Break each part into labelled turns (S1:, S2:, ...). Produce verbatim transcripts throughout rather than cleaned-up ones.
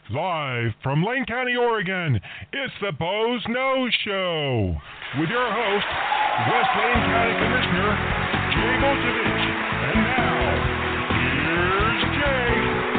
S1: Live from Lane County, Oregon, it's the Boze Noze Show with your host, West Lane County Commissioner Jay Bozievich. And now, here's Jay.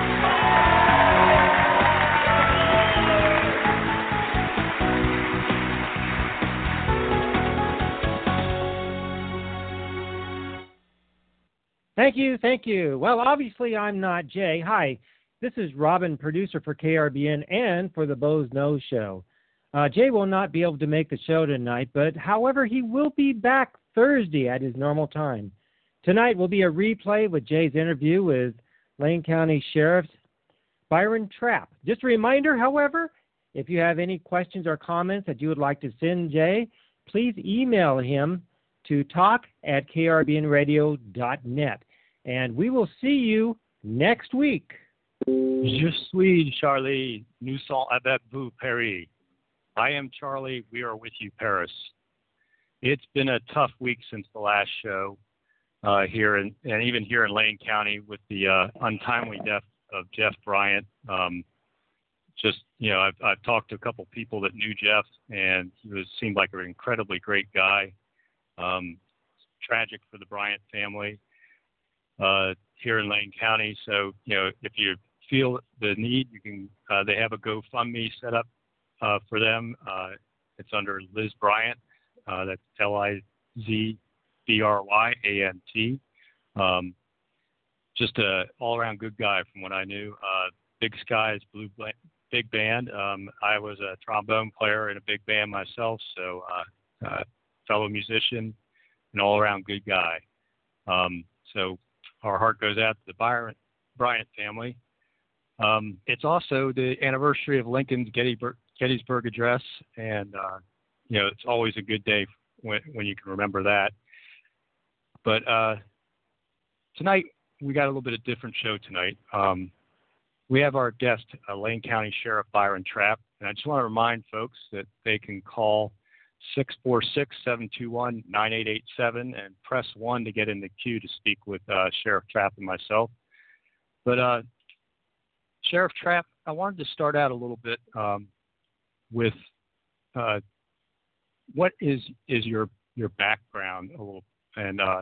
S2: Thank you, thank you. Well, obviously I'm not Jay. Hi. This is Robin, producer for K R B N and for the Boze Noze Show. Uh, Jay will not be able to make the show tonight, but however, he will be back Thursday at his normal time. Tonight will be a replay with Jay's interview with Lane County Sheriff Byron Trapp. Just a reminder, however, if you have any questions or comments that you would like to send Jay, please email him to talk at k r b n radio dot net. And we will see you next week.
S3: Je suis Charlie. Nous sommes avec vous, Paris. I am Charlie. We are with you, Paris. It's been a tough week since the last show uh, here, in, and even here in Lane County with the uh, untimely death of Jeff Bryant. Um, just, you know, I've, I've talked to a couple people that knew Jeff, and he was seemed like an incredibly great guy. Um, tragic for the Bryant family uh, here in Lane County. So, you know, if you feel the need, you can. Uh, they have a GoFundMe set up uh, for them. Uh, it's under Liz Bryant. Uh, that's L I Z B R Y A N T. Um, just a all-around good guy from what I knew. Uh, Big Sky's Blue Bla- Big Band. Um, I was a trombone player in a big band myself, so uh, uh, fellow musician, an all-around good guy. Um, so our heart goes out to the Byron, Bryant family. Um, it's also the anniversary of Lincoln's Gettysburg, Gettysburg Address, and uh, you know it's always a good day when, when you can remember that. But uh, tonight we got a little bit of different show tonight. Um, we have our guest, uh, Lane County Sheriff Byron Trapp, and I just want to remind folks that they can call six four six, seven two one, nine eight eight seven and press one to get in the queue to speak with uh, Sheriff Trapp and myself. But uh, Sheriff Trapp, I wanted to start out a little bit um, with uh, what is is your your background a little, and uh,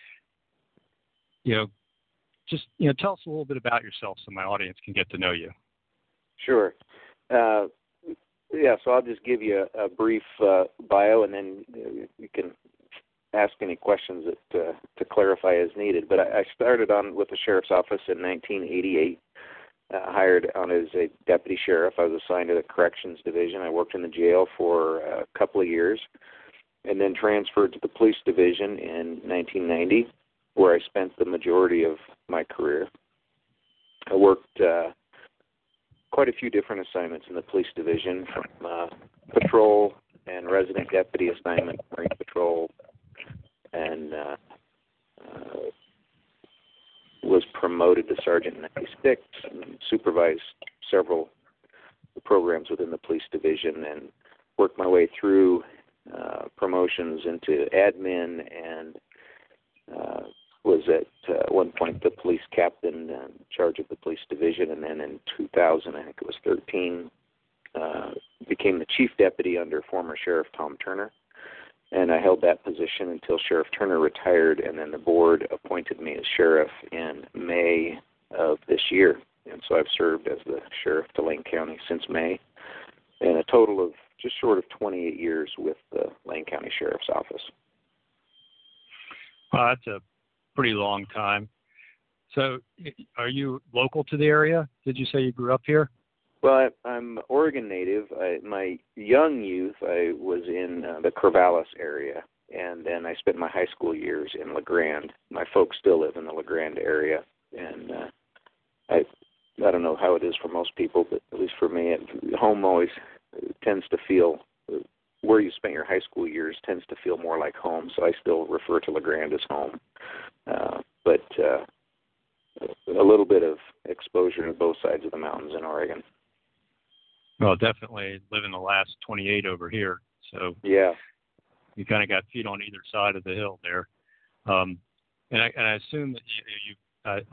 S3: you know, just you know, tell us a little bit about yourself so my audience can get to know you.
S4: Sure. Uh, yeah, so I'll just give you a, a brief uh, bio, and then you can ask any questions that uh, to clarify as needed. But I, I started on with the sheriff's office in nineteen eighty-eight. Uh, hired on as a deputy sheriff. I was assigned to the corrections division. I worked in the jail for a couple of years and then transferred to the police division in nineteen ninety, where I spent the majority of my career. I worked uh, quite a few different assignments in the police division, from uh, patrol and resident deputy assignment, Marine Patrol, and uh, uh, was promoted to Sergeant in ninety-six and supervised several programs within the police division and worked my way through uh, promotions into admin and uh, was at uh, one point the police captain in charge of the police division, and then in two thousand, I think it was thirteen, uh, became the chief deputy under former Sheriff Tom Turner. And I held that position until Sheriff Turner retired, and then the board appointed me as sheriff in May of this year. And so I've served as the sheriff to Lane County since May, and a total of just short of twenty-eight years with the Lane County Sheriff's Office.
S3: Well, that's a pretty long time. So are you local to the area? Did you say you grew up here?
S4: Well, I, I'm Oregon native. I, my young youth, I was in uh, the Corvallis area, and then I spent my high school years in La Grande. My folks still live in the La Grande area, and uh, I I don't know how it is for most people, but at least for me, it, home always tends to feel, where you spent your high school years tends to feel more like home, so I still refer to La Grande as home. Uh, but uh, a little bit of exposure to both sides of the mountains in Oregon.
S3: Well, definitely living the last twenty-eight over here. So
S4: yeah,
S3: you kind of got feet on either side of the hill there. Um, and, I, and I assume that you, you I, I've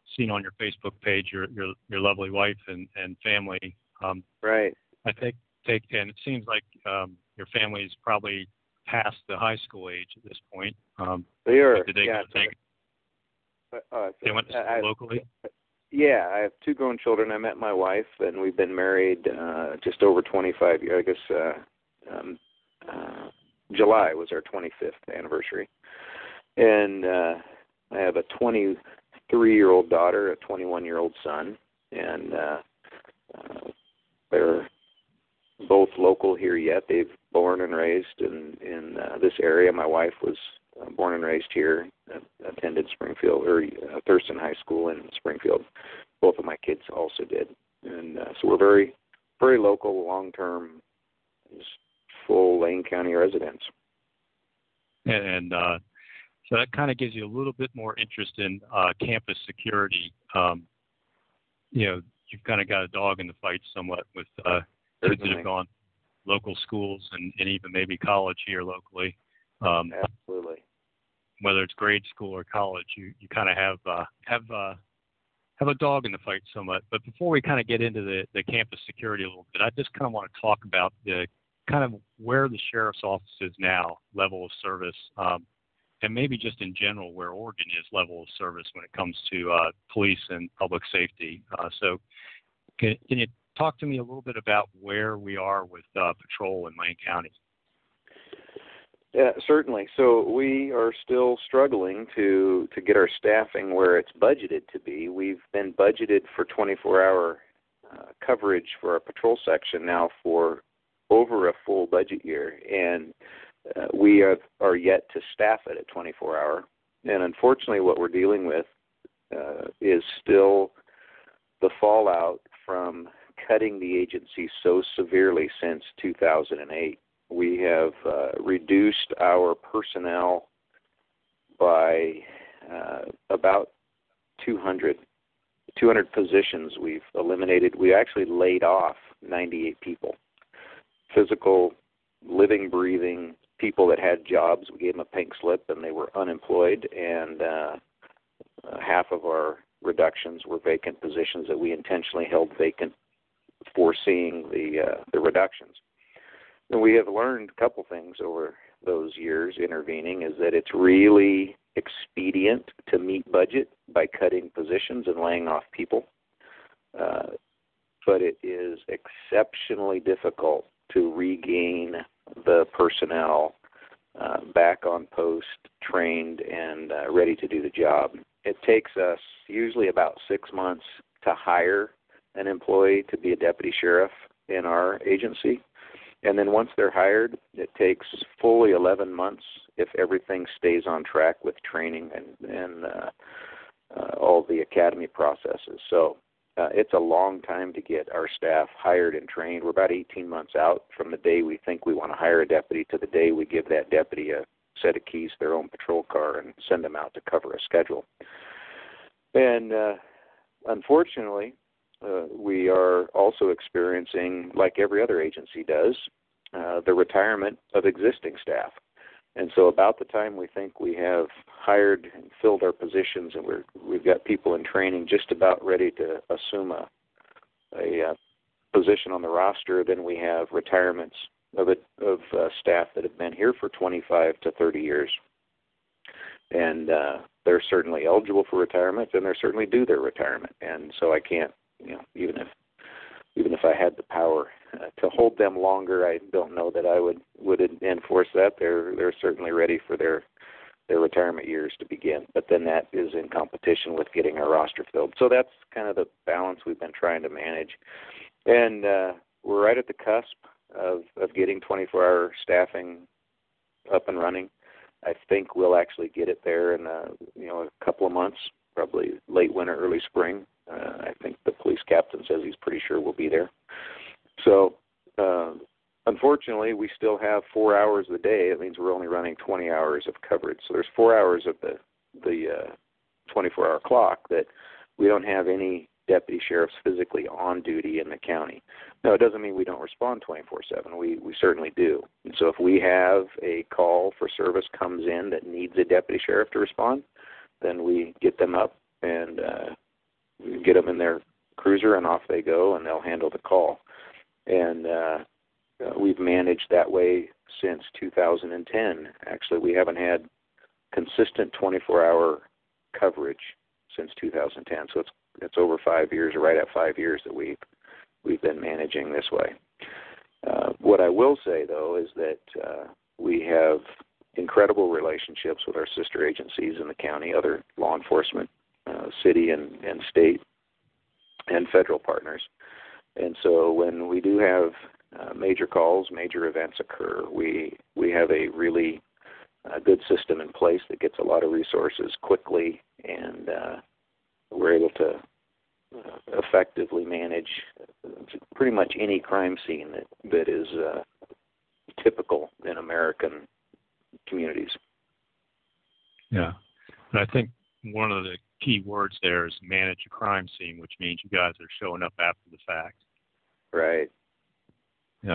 S3: seen on your Facebook page your your, your lovely wife and, and family. Um,
S4: right.
S3: I think take and it seems like um, your family is probably past the high school age at this point. Um,
S4: they are.
S3: Did they
S4: yeah.
S3: go to take,
S4: uh, uh,
S3: they went to school
S4: I,
S3: locally?
S4: Yeah, I have two grown children. I met my wife, and we've been married uh, just over twenty-five years. I guess uh, um, uh, July was our twenty-fifth anniversary. And uh, I have a twenty-three-year-old daughter, a twenty-one-year-old son, and uh, uh, they're both local here yet. They've born and raised in, in uh, this area. My wife was uh, born and raised here, uh, attended Springfield, or uh, Thurston High School in Springfield. Both of my kids also did. And uh, so we're very, very local, long-term, just full Lane County residents.
S3: And, and uh, so that kind of gives you a little bit more interest in uh, campus security. Um, you know, you've kind of got a dog in the fight somewhat with uh, kids that have gone local schools and, and even maybe college here locally. Um,
S4: Absolutely.
S3: Whether it's grade school or college, you, you kind of have uh, have uh, have a dog in the fight somewhat. But before we kind of get into the, the campus security a little bit, I just kind of want to talk about the kind of where the sheriff's office is now, level of service, um, and maybe just in general where Oregon is level of service when it comes to uh, police and public safety. Uh, so can, can you talk to me a little bit about where we are with uh, patrol in Lane County?
S4: Yeah, certainly. So we are still struggling to, to get our staffing where it's budgeted to be. We've been budgeted for twenty-four hour uh, coverage for our patrol section now for over a full budget year, and uh, we have, are yet to staff it at twenty-four hour. And unfortunately, what we're dealing with uh, is still the fallout from cutting the agency so severely since two thousand eight. We have uh, reduced our personnel by uh, about two hundred, two hundred positions we've eliminated. We actually laid off ninety-eight people. Physical, living, breathing people that had jobs. We gave them a pink slip and they were unemployed, and uh, uh, half of our reductions were vacant positions that we intentionally held vacant, foreseeing the uh, the reductions. And we have learned a couple things over those years intervening, is that it's really expedient to meet budget by cutting positions and laying off people. Uh, but it is exceptionally difficult to regain the personnel uh, back on post, trained, and uh, ready to do the job. It takes us usually about six months to hire an employee to be a deputy sheriff in our agency. And then once they're hired, it takes fully eleven months if everything stays on track with training and, and uh, uh, all the academy processes. So uh, it's a long time to get our staff hired and trained. We're about eighteen months out from the day we think we want to hire a deputy to the day we give that deputy a set of keys, their own patrol car, and send them out to cover a schedule. And uh, unfortunately, Uh, we are also experiencing, like every other agency does, uh, the retirement of existing staff. And so about the time we think we have hired and filled our positions and we're, we've got people in training just about ready to assume a, a uh, position on the roster, then we have retirements of, it, of uh, staff that have been here for twenty-five to thirty years. And uh, they're certainly eligible for retirement, and they're certainly due their retirement. And so I can't, You know, even if even if I had the power uh, to hold them longer, I don't know that I would would enforce that. They're they're certainly ready for their their retirement years to begin. But then that is in competition with getting our roster filled. So that's kind of the balance we've been trying to manage. And uh, we're right at the cusp of of getting twenty-four hour staffing up and running. I think we'll actually get it there in a, you know a couple of months, probably late winter, early spring. Uh, I think the police captain says he's pretty sure we'll be there. So, uh, unfortunately, we still have four hours a day. It means we're only running twenty hours of coverage. So there's four hours of the the uh, twenty-four hour clock that we don't have any deputy sheriffs physically on duty in the county. Now, it doesn't mean we don't respond twenty-four seven. We we certainly do. And so if we have a call for service comes in that needs a deputy sheriff to respond, then we get them up and uh, get them in their cruiser and off they go, and they'll handle the call. And uh, uh, we've managed that way since two thousand ten. Actually, we haven't had consistent twenty-four hour coverage since two thousand ten. So it's it's over five years, or right at five years that we've we've been managing this way. Uh, what I will say, though, is that uh, we have incredible relationships with our sister agencies in the county, other law enforcement, uh, city and, and state and federal partners. And so when we do have uh, major calls, major events occur, we we have a really uh, good system in place that gets a lot of resources quickly, and uh, we're able to uh, effectively manage pretty much any crime scene that, that is uh, typical in American communities.
S3: Yeah. And I think one of the key words there is manage a crime scene, which means you guys are showing up after the fact.
S4: Right.
S3: Yeah.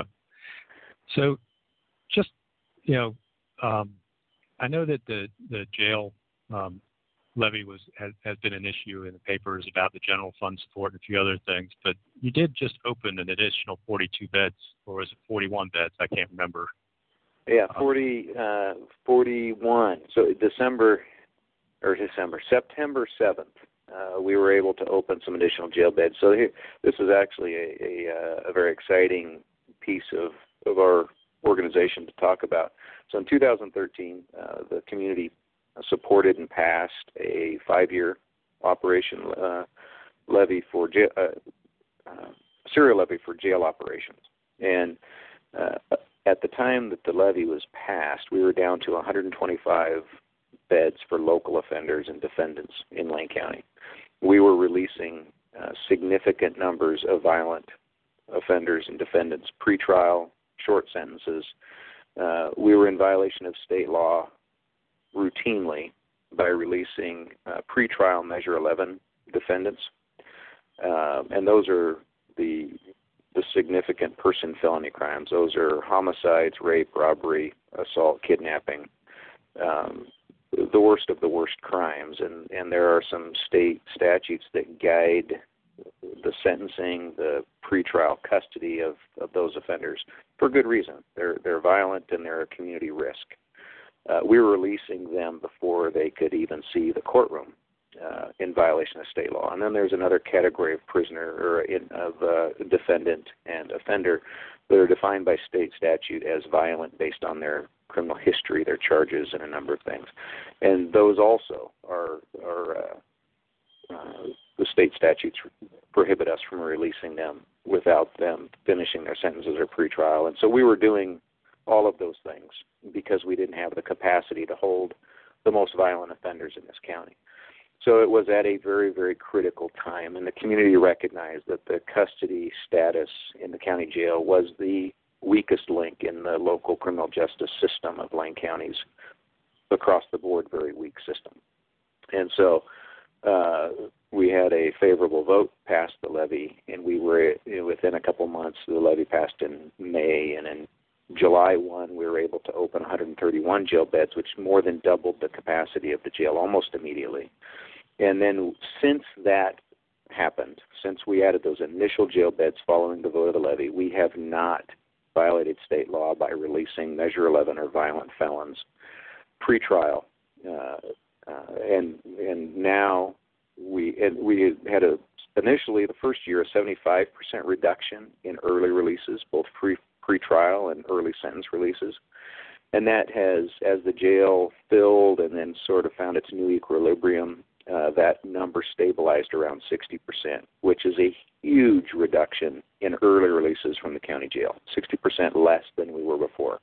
S3: So just, you know, um, I know that the, the jail um, levy was has, has been an issue in the papers about the general fund support and a few other things, but you did just open an additional forty-two beds, or is it forty-one beds? I can't remember.
S4: Yeah, forty, uh, forty-one. So December, or December, September seventh, uh, we were able to open some additional jail beds. So here, this is actually a, a, a very exciting piece of, of our organization to talk about. So in two thousand thirteen, uh, the community supported and passed a five-year operation uh, levy for jail, uh, uh, serial levy for jail operations. And uh, at the time that the levy was passed, we were down to one hundred twenty-five beds for local offenders and defendants in Lane County. We were releasing uh, significant numbers of violent offenders and defendants, pretrial, short sentences. Uh, we were in violation of state law routinely by releasing uh, pretrial Measure eleven defendants, uh, and those are the the significant person felony crimes. Those are homicides, rape, robbery, assault, kidnapping, um, the worst of the worst crimes. And, and there are some state statutes that guide the sentencing, the pretrial custody of, of those offenders for good reason. They're they're violent and they're a community risk. Uh, we were releasing them before they could even see the courtroom uh, in violation of state law. And then there's another category of prisoner or in, of uh, defendant and offender that are defined by state statute as violent based on their criminal history, their charges, and a number of things. And those also are, are uh, uh, the state statutes prohibit us from releasing them without them finishing their sentences or pretrial. And so we were doing all of those things because we didn't have the capacity to hold the most violent offenders in this county. So it was at a very, very critical time, and the community recognized that the custody status in the county jail was the weakest link in the local criminal justice system of Lane County's across the board very weak system. And so uh, we had a favorable vote, passed the levy, and we were, you know, within a couple months, the levy passed in May, and in July first, we were able to open one hundred thirty-one jail beds, which more than doubled the capacity of the jail almost immediately. And then since that happened, since we added those initial jail beds following the vote of the levy, we have not violated state law by releasing Measure eleven or violent felons pre-trial. Uh, uh, and and now we and we had a initially the first year a seventy-five percent reduction in early releases, both pre pre-trial and early sentence releases. And that has, as the jail filled and then sort of found its new equilibrium, uh, that number stabilized around sixty percent, which is a huge reduction in early releases from the county jail, sixty percent less than we were before.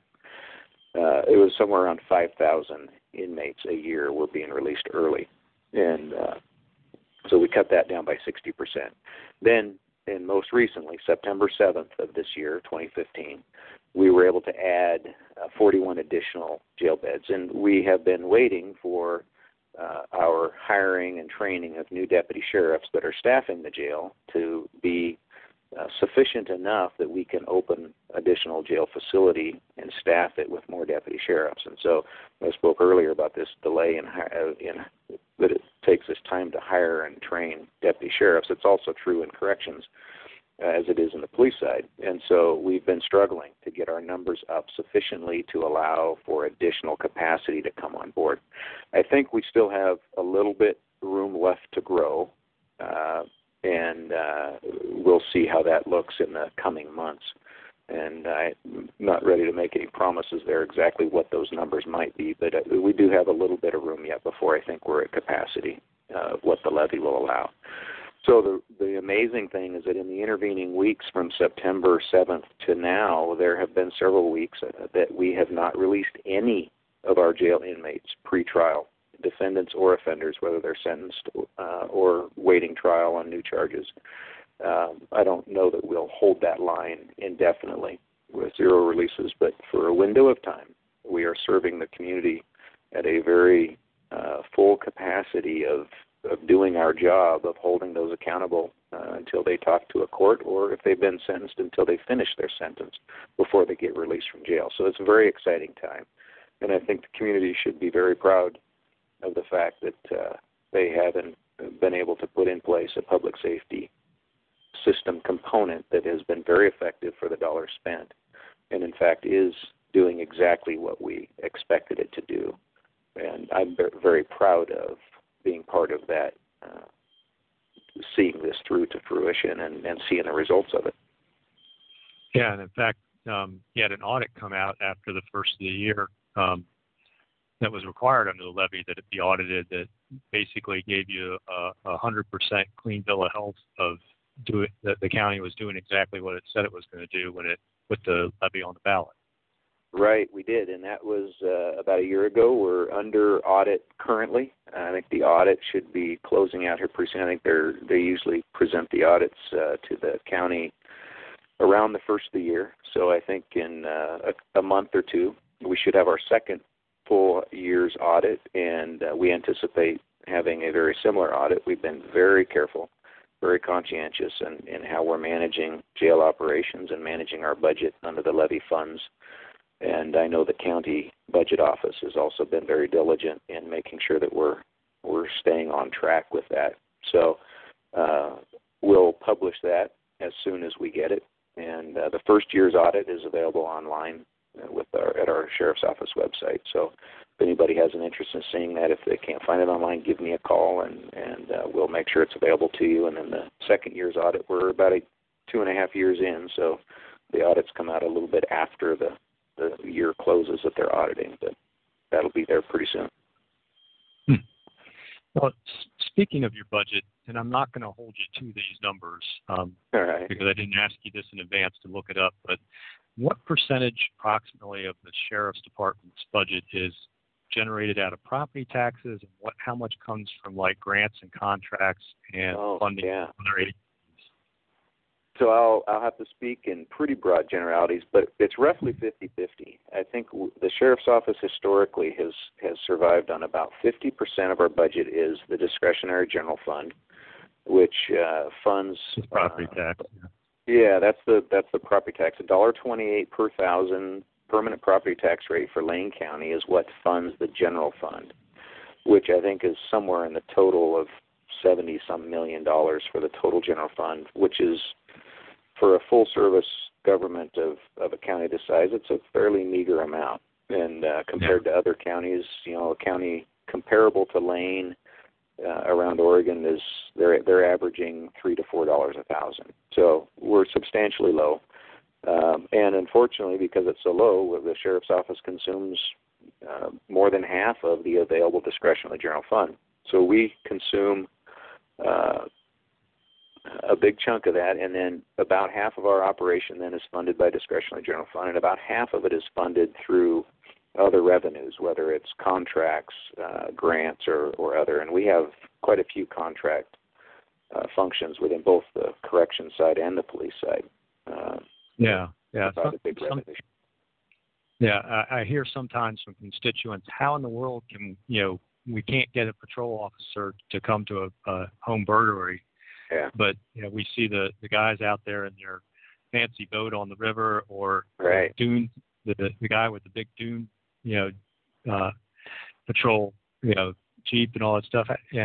S4: Uh, it was somewhere around five thousand inmates a year were being released early. And uh, so we cut that down by sixty percent. Then, and most recently, September seventh of this year, twenty fifteen, we were able to add uh, forty-one additional jail beds. And we have been waiting for uh, our hiring and training of new deputy sheriffs that are staffing the jail to be uh, sufficient enough that we can open additional jail facility and staff it with more deputy sheriffs. And so I spoke earlier about this delay in, in that it takes us time to hire and train deputy sheriffs. It's also true in corrections, uh, as it is in the police side. And so we've been struggling to get our numbers up sufficiently to allow for additional capacity to come on board. I think we still have a little bit room left to grow, uh, and uh, we'll see how that looks in the coming months. And I'm not ready to make any promises there exactly what those numbers might be, but uh, we do have a little bit of room yet before I think we're at capacity uh, of what the levy will allow. So the, the amazing thing is that in the intervening weeks from September seventh to now, there have been several weeks uh, that we have not released any of our jail inmates pre-trial, defendants or offenders, whether they're sentenced uh, or waiting trial on new charges. Um, I don't know that we'll hold that line indefinitely with zero releases, but for a window of time, we are serving the community at a very uh, full capacity of, of doing our job of holding those accountable uh, until they talk to a court, or if they've been sentenced, until they finish their sentence before they get released from jail. So it's a very exciting time, and I think the community should be very proud of the fact that uh, they haven't been able to put in place a public safety system component that has been very effective for the dollar spent, and in fact is doing exactly what we expected it to do. And I'm very proud of being part of that, uh, seeing this through to fruition and, and seeing the results of it.
S3: Yeah, and in fact, um, you had an audit come out after the first of the year um, that was required under the levy that it be audited, that basically gave you a, a one hundred percent clean bill of health of do it, that the county was doing exactly what it said it was going to do when it put the levy on the ballot.
S4: Right, we did, and that was uh, about a year ago. We're under audit currently. I think the audit should be closing out here pretty soon. I think they're they usually present the audits uh, to the county around the first of the year. So I think in uh, a, a month or two, we should have our second full year's audit, and uh, we anticipate having a very similar audit. We've been very careful, very conscientious in, in how we're managing jail operations and managing our budget under the levy funds. And I know the county budget office has also been very diligent in making sure that we're we're staying on track with that. So uh, we'll publish that as soon as we get it. And uh, the first year's audit is available online with our, at our sheriff's office website. So if anybody has an interest in seeing that, if they can't find it online, give me a call, and, and uh, we'll make sure it's available to you. And then the second year's audit, we're about a two and a half years in, so the audits come out a little bit after the, the year closes that they're auditing, but that'll be there pretty soon.
S3: Hmm. Well, speaking of your budget, and I'm not going to hold you to these numbers um,
S4: All right.
S3: because I didn't ask you this in advance to look it up, but what percentage approximately of the sheriff's department's budget is generated out of property taxes, and what how much comes from like grants and contracts and
S4: oh,
S3: funding
S4: yeah.
S3: from other agencies?
S4: So I'll I'll have to speak in pretty broad generalities, but it's roughly fifty-fifty. I think w- the sheriff's office historically has, has survived on about fifty percent of our budget is the discretionary general fund, which uh, funds
S3: It's property
S4: uh,
S3: tax.
S4: Yeah, that's the that's the property tax. one dollar twenty-eight per thousand permanent property tax rate for Lane County is what funds the general fund, which I think is somewhere in the total of seventy some million dollars for the total general fund, which is for a full service government of, of a county this size, it's a fairly meager amount. And uh, compared yeah. to other counties, you know, a county comparable to Lane uh, around Oregon is they're they're averaging three to four dollars a thousand. So we're substantially low. Um, and unfortunately, because it's so low, the sheriff's office consumes uh, more than half of the available discretion of the general fund. So we consume uh, a big chunk of that, and then about half of our operation then is funded by discretionary general fund, and about half of it is funded through other revenues, whether it's contracts, uh, grants, or, or other. And we have quite a few contract uh, functions within both the correction side and the police side. Uh,
S3: yeah, yeah.
S4: Some, a big
S3: some,
S4: revenue.
S3: Yeah, I, I hear sometimes from constituents, how in the world can, you know, we can't get a patrol officer to come to a, a home burglary.
S4: Yeah.
S3: But, you know, we see the, the guys out there in their fancy boat on the river, or
S4: right.
S3: dune, the, the guy with the big dune, you know, uh, patrol, you know, Jeep and all that stuff. And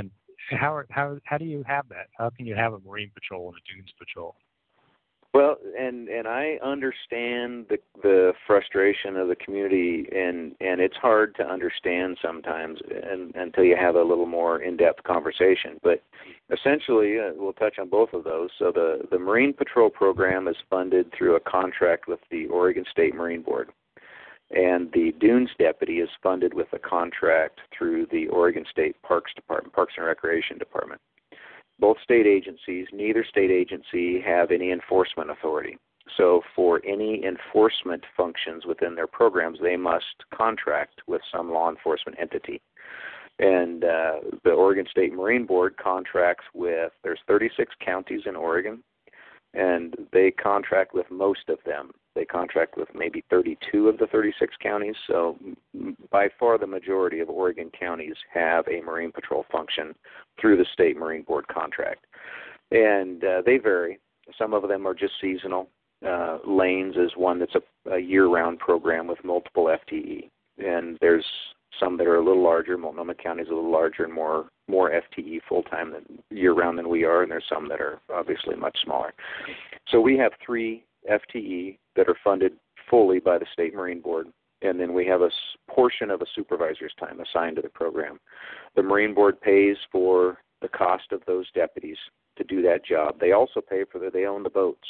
S3: How how how do you have that? How can you have a Marine Patrol and a Dunes Patrol?
S4: Well, and and I understand the the frustration of the community, and and it's hard to understand sometimes, and, until you have a little more in-depth conversation. But essentially, uh, we'll touch on both of those. So the the Marine Patrol program is funded through a contract with the Oregon State Marine Board, and the Dunes Deputy is funded with a contract through the Oregon State Parks Department, Parks and Recreation Department. Both state agencies, neither state agency have any enforcement authority. So for any enforcement functions within their programs, they must contract with some law enforcement entity. And uh, the Oregon State Marine Board contracts with, there's thirty-six counties in Oregon, and they contract with most of them. They contract with maybe thirty-two of the thirty-six counties. So by far the majority of Oregon counties have a Marine Patrol function through the State Marine Board contract. And uh, they vary. Some of them are just seasonal. Uh, Lanes is one that's a, a year-round program with multiple F T E. And there's some that are a little larger. Multnomah County is a little larger and more more F T E full-time than year-round than we are, and there's some that are obviously much smaller. So we have three F T E that are funded fully by the State Marine Board, and then we have a portion of a supervisor's time assigned to the program. The Marine Board pays for the cost of those deputies to do that job. They also pay for the, they own the boats.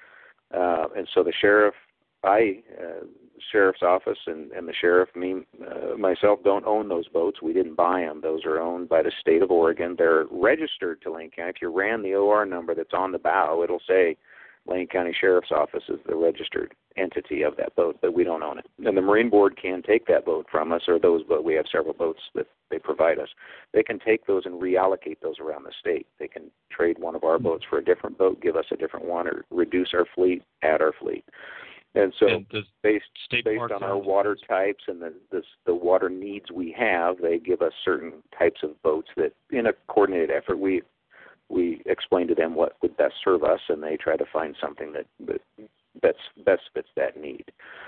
S4: Uh, and so the sheriff, I, uh, sheriff's office and, and the sheriff, me, uh, myself, don't own those boats. We didn't buy them. Those are owned by the state of Oregon. They're registered to Lane County. If you ran the O R number that's on the bow, it'll say Lane County Sheriff's Office is the registered entity of that boat, but we don't own it. And the Marine Board can take that boat from us, or those boats. We have several boats that they provide us. They can take those and reallocate those around the state. They can trade one of our boats for a different boat, give us a different one, or reduce our fleet, add our fleet. And so
S3: and
S4: based,
S3: state
S4: based on our water types and the, the the water needs we have, they give us certain types of boats that, in a coordinated effort, we we explain to them what would best serve us, and they try to find something that, that best, best fits that need.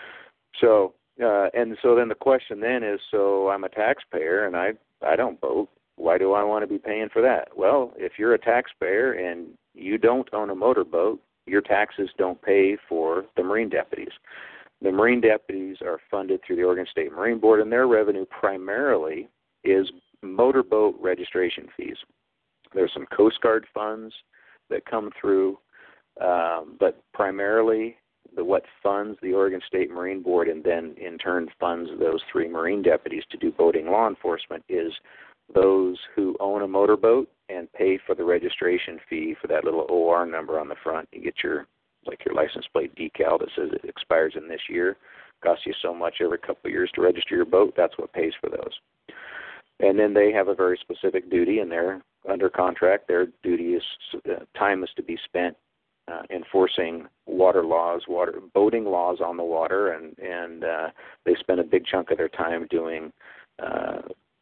S4: So, uh, and so then the question then is, so I'm a taxpayer and I, I don't boat. Why do I want to be paying for that? Well, if you're a taxpayer and you don't own a motorboat, your taxes don't pay for the Marine deputies. The Marine deputies are funded through the Oregon State Marine Board, and their revenue primarily is motorboat registration fees. There's some Coast Guard funds that come through, um, but primarily the what funds the Oregon State Marine Board and then in turn funds those three Marine deputies to do boating law enforcement is those who own a motorboat and pay for the registration fee for that little O R number on the front. You get your, like your license plate decal that says it expires in this year. Costs you so much every couple of years to register your boat. That's what pays for those. And then they have a very specific duty, and they're under contract. Their duty is uh, time is to be spent uh, enforcing water laws, water boating laws on the water, and and uh, they spend a big chunk of their time doing uh,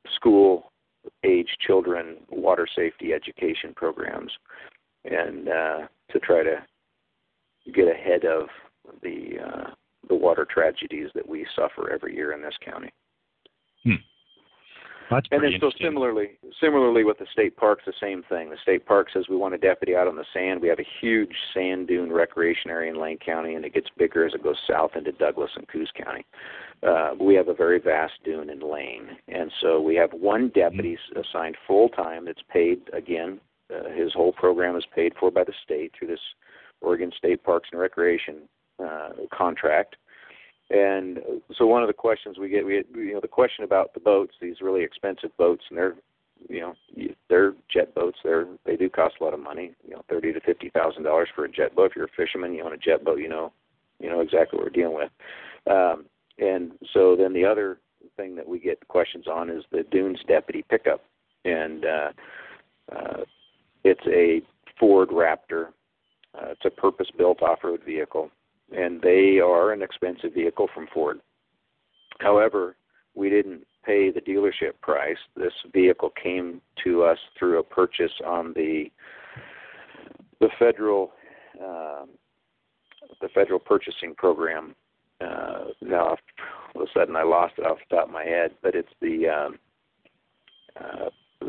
S4: school-age children water safety education programs, and uh, to try to get ahead of the uh, the water tragedies that we suffer every year in this county.
S3: Hmm. That's
S4: and then so
S3: interesting.
S4: similarly, similarly with the state parks, the same thing. The state park says we want a deputy out on the sand. We have a huge sand dune recreation area in Lane County, and it gets bigger as it goes south into Douglas and Coos County. Uh, we have a very vast dune in Lane, and so we have one deputy mm-hmm. assigned full-time that's paid, again, uh, his whole program is paid for by the state through this Oregon State Parks and Recreation uh, contract. And so one of the questions we get, we get, you know, the question about the boats, these really expensive boats, and they're, you know, they're jet boats. They're they do cost a lot of money, you know, thirty to fifty thousand dollars for a jet boat. If you're a fisherman, you own a jet boat, you know, you know exactly what we're dealing with. Um, and so then the other thing that we get questions on is the Dunes deputy pickup, and uh, uh, it's a Ford Raptor. Uh, it's a purpose-built off-road vehicle. And they are an expensive vehicle from Ford. However, we didn't pay the dealership price. This vehicle came to us through a purchase on the the federal uh, the federal purchasing program. Uh, now, all of a sudden, I lost it off the top of my head, but it's the um, uh,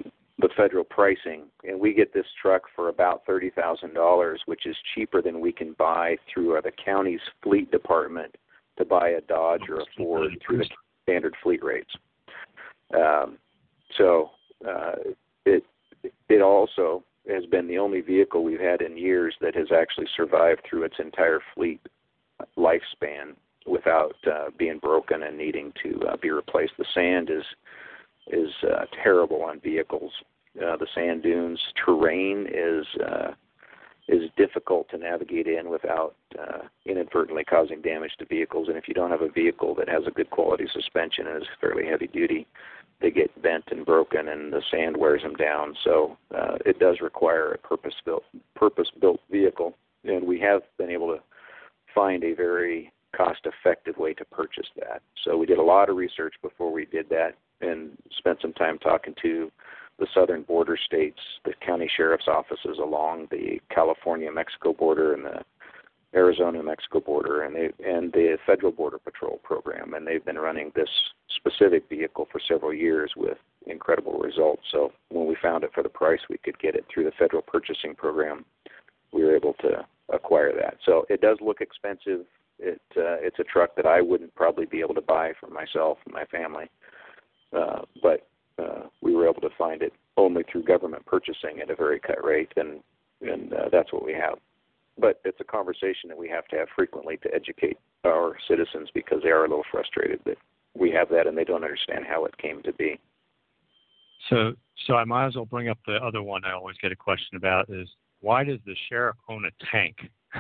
S4: the federal pricing, and we get this truck for about thirty thousand dollars, which is cheaper than we can buy through the county's fleet department to buy a Dodge or a Ford through the standard fleet rates. Um, so uh, it it also has been the only vehicle we've had in years that has actually survived through its entire fleet lifespan without uh, being broken and needing to uh, be replaced. The sand is is uh, terrible on vehicles. Uh, the sand dunes terrain is uh, is difficult to navigate in without uh, inadvertently causing damage to vehicles. And if you don't have a vehicle that has a good quality suspension and is fairly heavy duty, they get bent and broken, and the sand wears them down. So uh, it does require a purpose-built purpose-built vehicle, and we have been able to find a very cost-effective way to purchase that. So we did a lot of research before we did that, and spent some time talking to the southern border states, the county sheriff's offices along the California-Mexico border and the Arizona-Mexico border, and they and the Federal Border Patrol program, and they've been running this specific vehicle for several years with incredible results. So when we found it for the price we could get it through the federal purchasing program, we were able to acquire that. So it does look expensive. It uh, it's a truck that I wouldn't probably be able to buy for myself and my family, uh, but uh, we were able to find it only through government purchasing at a very cut rate, and and uh, that's what we have. But it's a conversation that we have to have frequently to educate our citizens, because they are a little frustrated that we have that and they don't understand how it came to be.
S3: So, so I might as well bring up the other one I always get a question about is, why does the sheriff own a tank?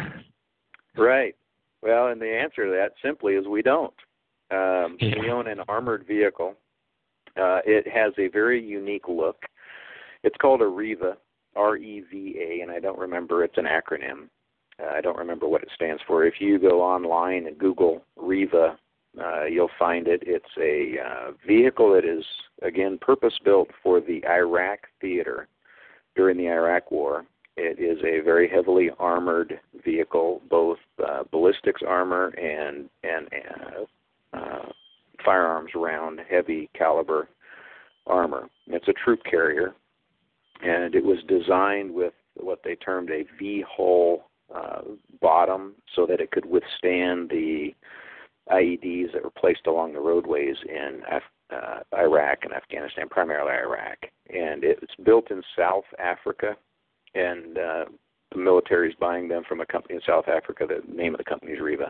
S4: Right. Well, and the answer to that simply is we don't. Um, yeah. We own an armored vehicle. Uh, it has a very unique look. It's called a REVA, R E V A, and I don't remember, it's an acronym. Uh, I don't remember what it stands for. If you go online and Google REVA, uh, you'll find it. It's a uh, vehicle that is, again, purpose-built for the Iraq theater during the Iraq War. It is a very heavily armored vehicle, both uh, ballistics armor and, and uh, uh, firearms round, heavy caliber armor. It's a troop carrier, and it was designed with what they termed a V-hull uh, bottom so that it could withstand the I E Ds that were placed along the roadways in Af- uh, Iraq and Afghanistan, primarily Iraq. And it's built in South Africa, and uh, the military is buying them from a company in South Africa. The name of the company is REVA.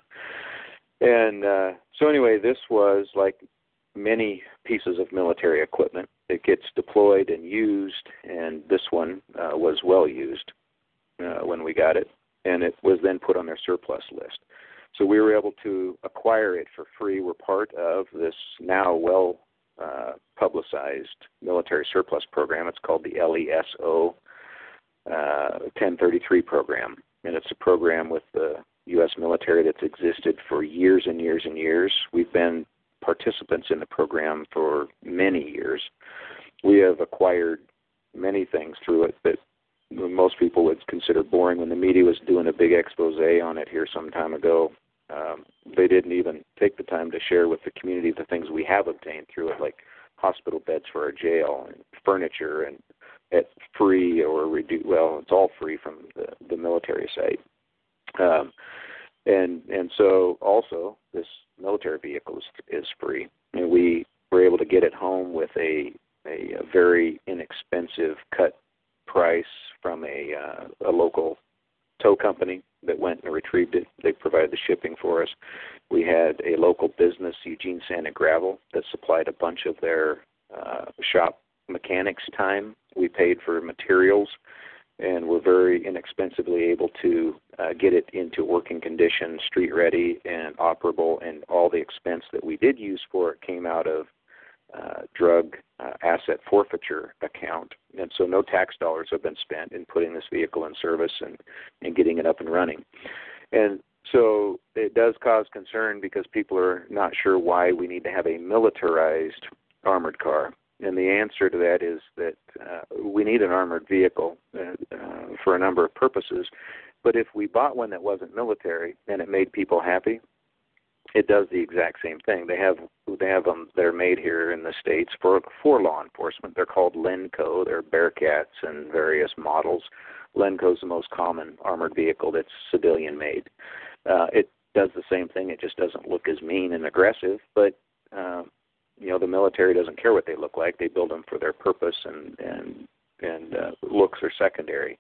S4: And uh, so anyway, this was like many pieces of military equipment. It gets deployed and used, and this one uh, was well used uh, when we got it, and it was then put on their surplus list. So we were able to acquire it for free. We're part of this now well uh, publicized military surplus program. It's called the L E S O uh, ten thirty-three program, and it's a program with the U S military that's existed for years and years and years. We've been participants in the program for many years. We have acquired many things through it that most people would consider boring. When the media was doing a big expose on it here some time ago, um, they didn't even take the time to share with the community the things we have obtained through it, like hospital beds for our jail and furniture, and at free or reduced. Well, it's all free from the, the military site. Um, and and so also this military vehicle is, is free, and we were able to get it home with a a, a very inexpensive cut price from a uh, a local tow company that went and retrieved it. They provided the shipping for us. We had a local business, Eugene Sand and Gravel, that supplied a bunch of their uh, shop mechanics time. We paid for materials, and we're very inexpensively able to uh, get it into working condition, street ready and operable, and all the expense that we did use for it came out of uh, drug uh, asset forfeiture account. And so no tax dollars have been spent in putting this vehicle in service and, and getting it up and running. And so it does cause concern because people are not sure why we need to have a militarized armored car. And the answer to that is that uh, we need an armored vehicle uh, uh, for a number of purposes. But if we bought one that wasn't military and it made people happy, it does the exact same thing. They have they have them that are made here in the States for for law enforcement. They're called Lenco. They're Bearcats and various models. Lenco is the most common armored vehicle that's civilian made. Uh, it does the same thing. It just doesn't look as mean and aggressive. But uh, you know, the military doesn't care what they look like. They build them for their purpose, and and and uh, looks are secondary.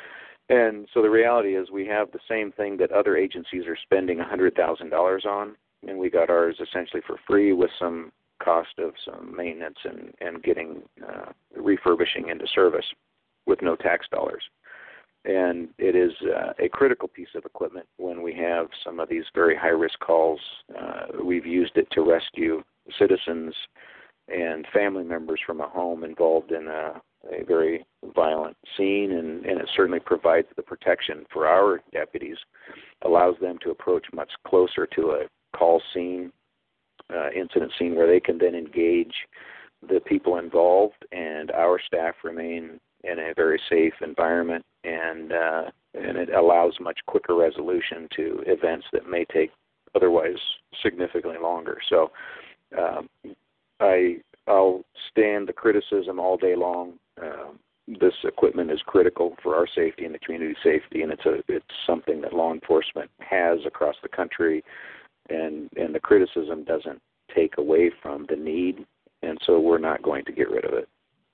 S4: And so the reality is we have the same thing that other agencies are spending one hundred thousand dollars on, and we got ours essentially for free with some cost of some maintenance and, and getting uh, refurbishing into service with no tax dollars. And it is uh, a critical piece of equipment when we have some of these very high-risk calls. Uh, we've used it to rescue citizens and family members from a home involved in a, a very violent scene, and, and it certainly provides the protection for our deputies, allows them to approach much closer to a call scene, uh, incident scene, where they can then engage the people involved, and our staff remain in a very safe environment, and uh, and it allows much quicker resolution to events that may take otherwise significantly longer. So um, I, I'll stand the criticism all day long. Uh, this equipment is critical for our safety and the community safety, and it's a it's something that law enforcement has across the country, and and the criticism doesn't take away from the need, and so we're not going to get rid of it.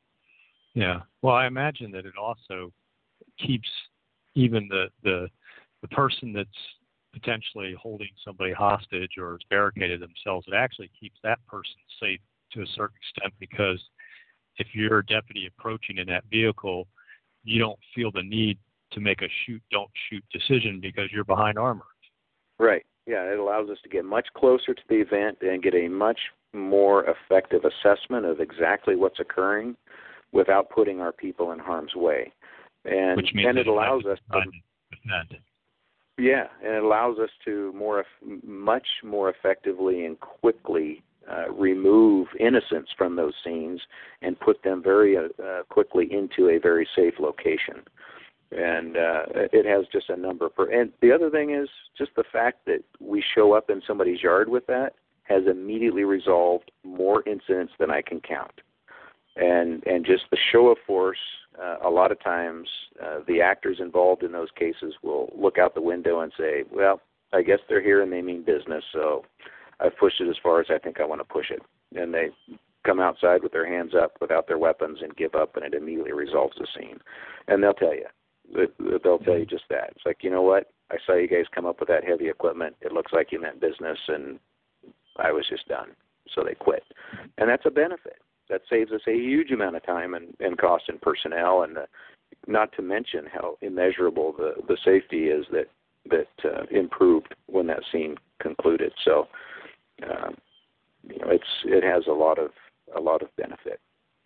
S3: Yeah. Well, I imagine that it also keeps even the, the the person that's potentially holding somebody hostage or has barricaded themselves, it actually keeps that person safe to a certain extent, because if you're a deputy approaching in that vehicle, you don't feel the need to make a shoot, don't shoot decision because you're behind armor.
S4: Right. Yeah, it allows us to get much closer to the event and get a much more effective assessment of exactly what's occurring without putting our people in harm's way. And,
S3: Which means
S4: and it allows us to,
S3: that.
S4: yeah, and it allows us to more, much more effectively and quickly uh, remove innocents from those scenes and put them very uh, quickly into a very safe location. And uh, it has just a number of, and the other thing is just the fact that we show up in somebody's yard with that has immediately resolved more incidents than I can count. And and just the show of force, uh, a lot of times uh, the actors involved in those cases will look out the window and say, well, I guess they're here and they mean business, so I've pushed it as far as I think I want to push it. And they come outside with their hands up without their weapons and give up, and it immediately resolves the scene. And they'll tell you. They'll tell you just that. It's like, you know what? I saw you guys come up with that heavy equipment. It looks like you meant business, and I was just done. So they quit. And that's a benefit. That saves us a huge amount of time and, and cost in personnel, and uh, not to mention how immeasurable the, the safety is that that uh, improved when that scene concluded. So, uh, you know, it's it has a lot of a lot of benefit.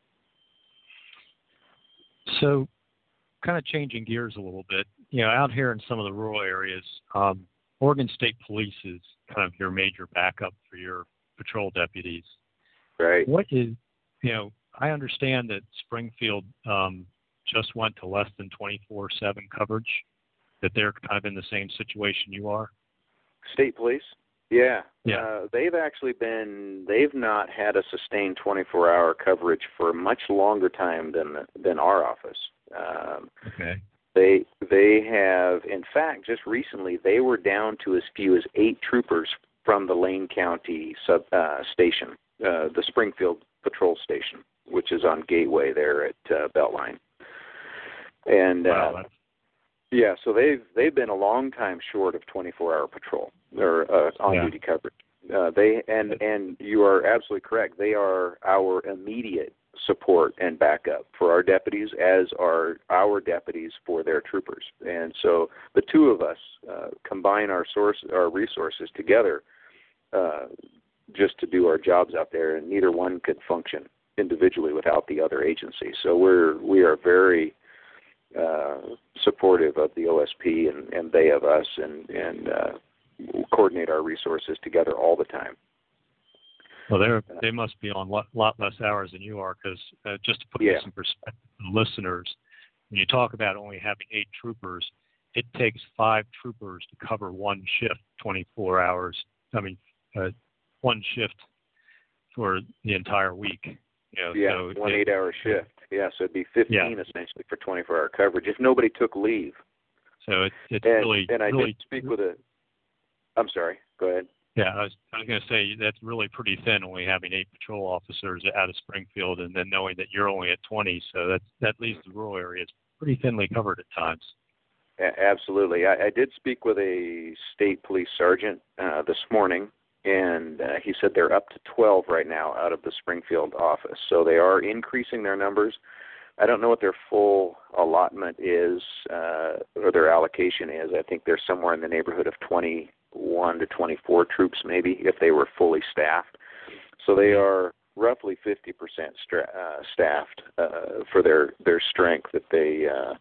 S3: So, kind of changing gears a little bit, you know, out here in some of the rural areas, um, Oregon State Police is kind of your major backup for your patrol deputies.
S4: Right.
S3: What is You know, I understand that Springfield um, just went to less than twenty-four seven coverage, that they're kind of in the same situation you are.
S4: State Police? Yeah.
S3: Yeah.
S4: Uh, they've actually been, they've not had a sustained twenty-four hour coverage for a much longer time than than our office. Um,
S3: okay.
S4: They they have, in fact, just recently, they were down to as few as eight troopers from the Lane County sub uh, station, uh, the Springfield Patrol Station, which is on Gateway there at uh, Beltline. And
S3: wow,
S4: uh, yeah, so they've they've been a long time short of twenty-four hour patrol or uh, on duty yeah. coverage. Uh, they and and you are absolutely correct. They are our immediate support and backup for our deputies, as are our deputies for their troopers. And so the two of us uh, combine our source our resources together uh, just to do our jobs out there, and neither one could function individually without the other agency. So we're we are very uh, supportive of the O S P and, and they of us, and and uh, coordinate our resources together all the time.
S3: Well, they they must be on a lot, lot less hours than you are, because uh, just to put
S4: yeah.
S3: this in perspective for the listeners, when you talk about only having eight troopers, it takes five troopers to cover one shift, twenty-four hours. I mean, a one shift for the entire week. You know,
S4: yeah,
S3: so
S4: one
S3: it,
S4: eight-hour shift. Yeah, so it'd be fifteen
S3: yeah.
S4: essentially for twenty-four hour coverage if nobody took leave.
S3: So it, it's
S4: and,
S3: really
S4: and I
S3: really,
S4: did speak with a. I'm sorry. Go ahead.
S3: Yeah, I was, I was going to say that's really pretty thin, only having eight patrol officers out of Springfield, and then knowing that you're only at twenty, so that that leaves the rural areas pretty thinly covered at times.
S4: A- absolutely. I, I did speak with a state police sergeant uh, this morning, and uh, he said they're up to twelve right now out of the Springfield office. So they are increasing their numbers. I don't know what their full allotment is uh, or their allocation is. I think they're somewhere in the neighborhood of twenty-one to twenty-four troops maybe if they were fully staffed. So they are roughly fifty percent stra- uh, staffed uh, for their, their strength that they uh,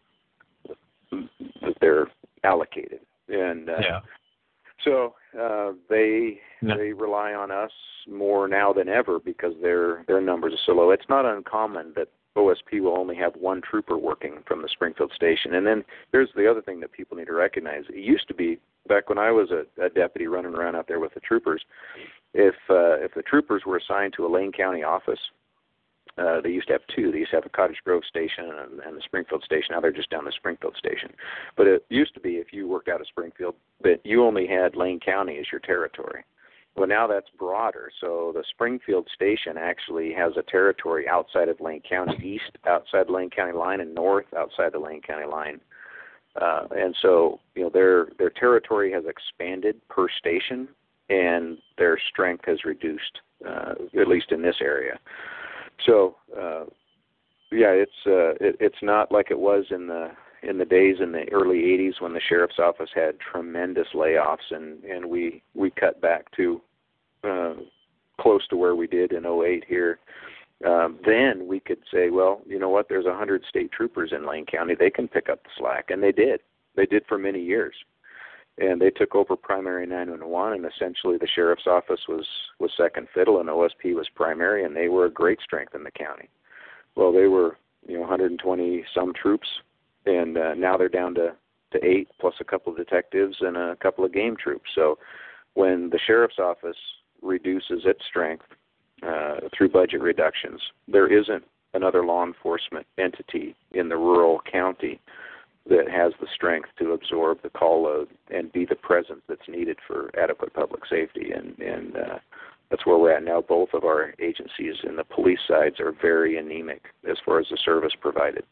S4: that they're allocated. And uh,
S3: yeah.
S4: so uh, they
S3: yeah.
S4: they rely on us more now than ever because their their numbers are so low. It's not uncommon that O S P will only have one trooper working from the Springfield station. And then here's the other thing that people need to recognize. It used to be, back when I was a, a deputy running around out there with the troopers, if uh, if the troopers were assigned to a Lane County office, uh, they used to have two. They used to have a Cottage Grove station and, and the Springfield station. Now they're just down the Springfield station. But it used to be, if you worked out of Springfield, that you only had Lane County as your territory. Well, now that's broader. So the Springfield station actually has a territory outside of Lane County, east outside the Lane County line, and north outside the Lane County line. Uh, and so, you know, their their territory has expanded per station, and their strength has reduced, uh, at least in this area. So, uh, yeah, it's uh, it, it's not like it was in the in the days in the early eighties when the sheriff's office had tremendous layoffs, and, and we, we cut back to uh, close to where we did in oh eight here. Um, then we could say, well, you know what, there's one hundred state troopers in Lane County. They can pick up the slack, and they did. They did for many years. And they took over primary nine one one, and essentially the sheriff's office was, was second fiddle, and O S P was primary, and they were a great strength in the county. Well, they were, you know, one hundred twenty some troops, and uh, now they're down to, to eight, plus a couple of detectives and a couple of game troops. So when the sheriff's office reduces its strength uh, through budget reductions, there isn't another law enforcement entity in the rural county that has the strength to absorb the call load and be the presence that's needed for adequate public safety. And, and uh, that's where we're at now. Both of our agencies in the police sides are very anemic as far as the service provided.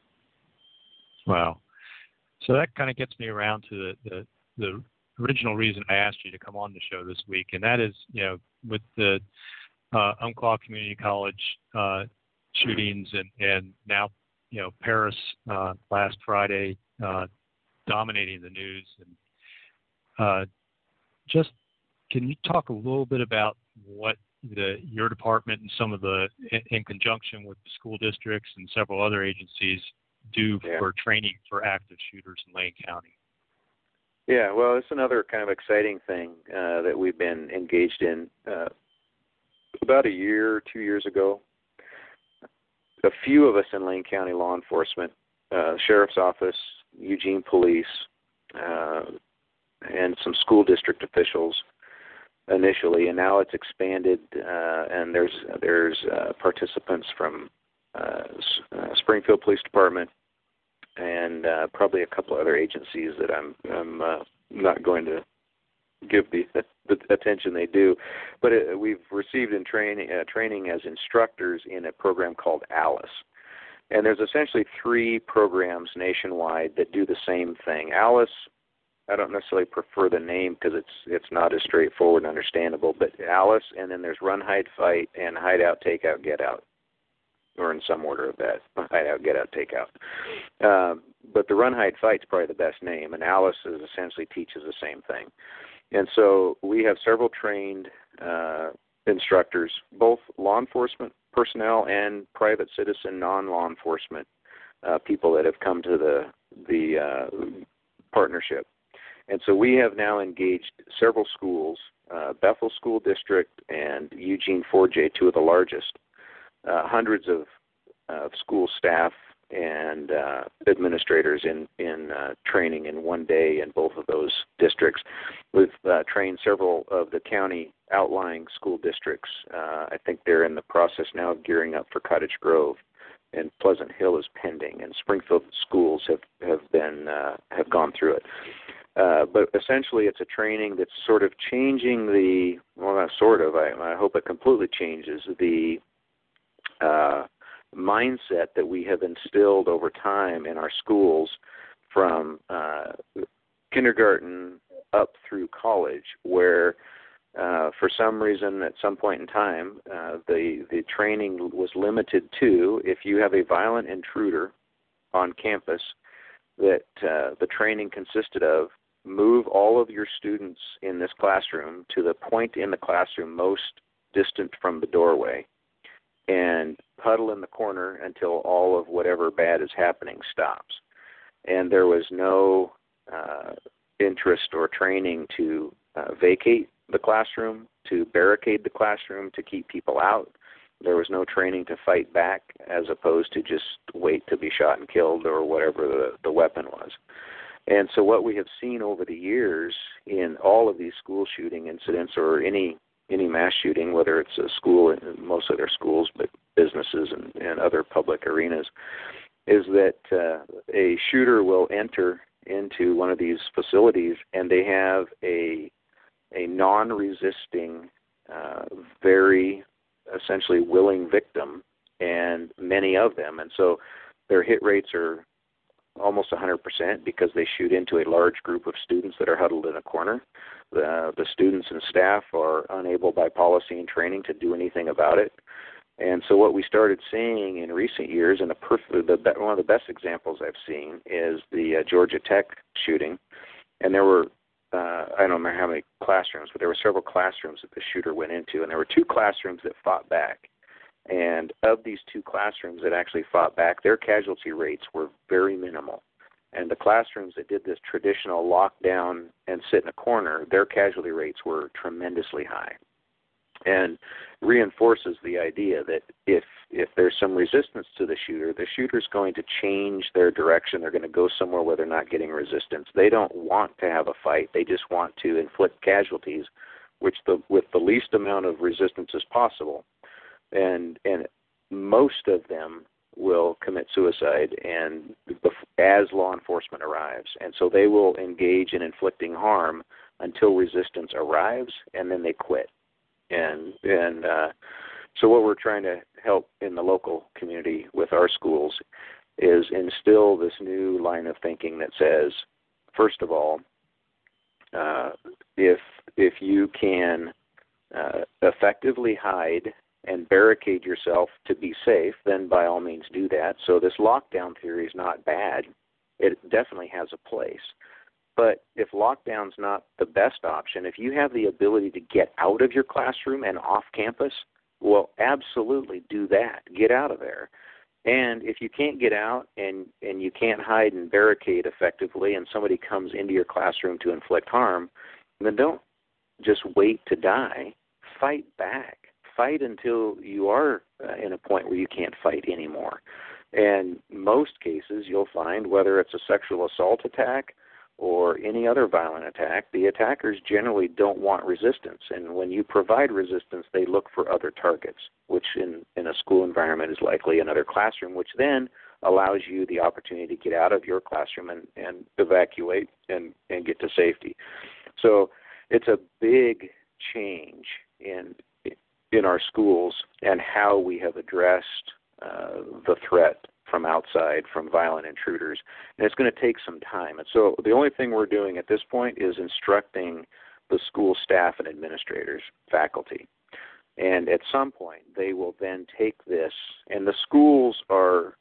S3: Wow. So that kind of gets me around to the, the, the original reason I asked you to come on the show this week, and that is, you know, with the uh, Umpqua Community College uh, shootings and, and now, you know, Paris uh, last Friday uh, dominating the news. And uh, just can you talk a little bit about what the your department and some of the, in, in conjunction with the school districts and several other agencies, do
S4: yeah.
S3: for training for active shooters in Lane County?
S4: Yeah, well, it's another kind of exciting thing uh, that we've been engaged in. Uh, about a year, two years ago, a few of us in Lane County law enforcement, uh, Sheriff's Office, Eugene Police, uh, and some school district officials initially, and now it's expanded, uh, and there's there's uh, participants from uh, uh, Springfield Police Department and uh, probably a couple other agencies that I'm I'm uh, not going to give the, the attention they do, but it, we've received in training uh, training as instructors in a program called ALICE. And there's essentially three programs nationwide that do the same thing. ALICE, I don't necessarily prefer the name because it's it's not as straightforward and understandable, but ALICE, and then there's Run, Hide, Fight, and Hideout, Takeout, Get Out, or in some order of that, Hideout, Get Out, Takeout. Uh, but the Run, Hide, Fight is probably the best name, and ALICE is essentially teaches the same thing. And so we have several trained uh, instructors, both law enforcement personnel and private citizen non-law enforcement uh, people that have come to the the uh, partnership. And so we have now engaged several schools, uh, Bethel School District and Eugene four J, two of the largest, uh, hundreds of uh, school staff and uh, administrators in in uh, training in one day in both of those districts. We've uh, trained several of the county outlying school districts. Uh, I think they're in the process now of gearing up for Cottage Grove, and Pleasant Hill is pending, and Springfield schools have have been uh, have gone through it. Uh, but essentially, it's a training that's sort of changing the well, not sort of. I, I hope it completely changes the uh, mindset that we have instilled over time in our schools from uh, kindergarten up through college, where uh, for some reason at some point in time uh, the the training was limited to, if you have a violent intruder on campus, that uh, the training consisted of move all of your students in this classroom to the point in the classroom most distant from the doorway and huddle in the corner until all of whatever bad is happening stops. And there was no uh, interest or training to uh, vacate the classroom, to barricade the classroom, to keep people out. There was no training to fight back, as opposed to just wait to be shot and killed or whatever the, the weapon was. And so what we have seen over the years in all of these school shooting incidents, or any any mass shooting, whether it's a school, most of their schools, but businesses and, and other public arenas, is that uh, a shooter will enter into one of these facilities and they have a a non-resisting, uh, very essentially willing victim, and many of them. And so their hit rates are almost one hundred percent because they shoot into a large group of students that are huddled in a corner. The, the students and staff are unable by policy and training to do anything about it. And so what we started seeing in recent years, and the, perf- the one of the best examples I've seen is the uh, Georgia Tech shooting. And there were, uh, I don't remember how many classrooms, but there were several classrooms that the shooter went into. And there were two classrooms that fought back. And of these two classrooms that actually fought back, their casualty rates were very minimal. And the classrooms that did this traditional lockdown and sit in a corner, their casualty rates were tremendously high. And reinforces the idea that if if there's some resistance to the shooter, the shooter's going to change their direction. They're going to go somewhere where they're not getting resistance. They don't want to have a fight. They just want to inflict casualties, which the with the least amount of resistance as possible. And and most of them will commit suicide and as law enforcement arrives. And so they will engage in inflicting harm until resistance arrives, and then they quit. And and uh, so what we're trying to help in the local community with our schools is instill this new line of thinking that says, first of all, uh, if if you can uh, effectively hide and barricade yourself to be safe, then by all means do that. So this lockdown theory is not bad. It definitely has a place. But if lockdown's not the best option, if you have the ability to get out of your classroom and off campus, well, absolutely do that. Get out of there. And if you can't get out and, and you can't hide and barricade effectively and somebody comes into your classroom to inflict harm, then don't just wait to die. Fight back. Fight until you are uh, in a point where you can't fight anymore. And most cases you'll find, whether it's a sexual assault attack or any other violent attack, the attackers generally don't want resistance. And when you provide resistance, they look for other targets, which in, in a school environment is likely another classroom, which then allows you the opportunity to get out of your classroom and, and evacuate and, and get to safety. So it's a big change in in our schools and how we have addressed uh, the threat from outside, from violent intruders. And it's going to take some time. And so the only thing we're doing at this point is instructing the school staff and administrators, faculty. And at some point, they will then take this, and the schools are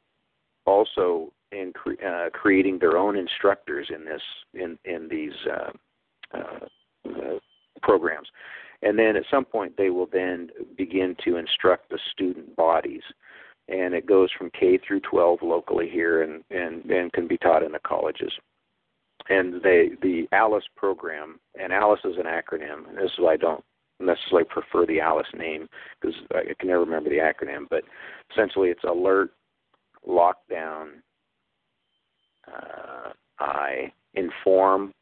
S4: also in cre- uh, creating their own instructors in this, in, in these uh, uh, uh, programs. And then at some point, they will then begin to instruct the student bodies. And it goes from K through twelve locally here and, and, and can be taught in the colleges. And they, the ALICE program, and ALICE is an acronym. And this is why I don't necessarily prefer the ALICE name because I can never remember the acronym. But essentially, it's Alert, lockdown, uh, I, inform,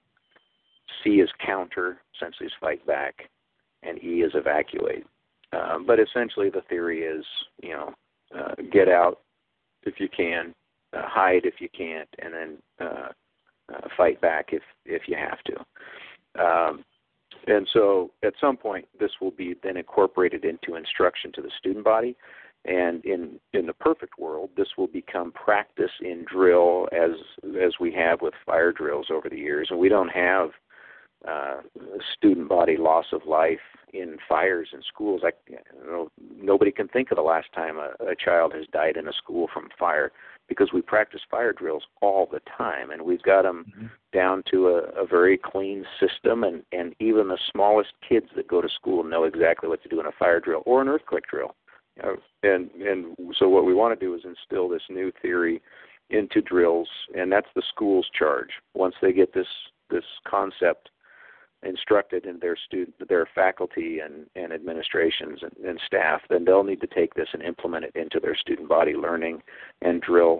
S4: C is counter, essentially is fight back, and E is evacuate. Uh, but essentially the theory is, you know, uh, get out if you can, uh, hide if you can't, and then uh, uh, fight back if, if you have to. Um, and so at some point this will be then incorporated into instruction to the student body. And in, in the perfect world, this will become practice in drill as as we have with fire drills over the years. And we don't have uh, student body loss of life in fires in schools. I, you know, nobody can think of the last time a, a child has died in a school from fire, because we practice fire drills all the time, and we've got them mm-hmm. down to a, a very clean system, and, and even the smallest kids that go to school know exactly what to do in a fire drill or an earthquake drill. You know, and and so what we want to do is instill this new theory into drills, and that's the school's charge. Once they get this this concept instructed in their student, their faculty and, and administrations and, and staff, then they'll need to take this and implement it into their student body learning and drill.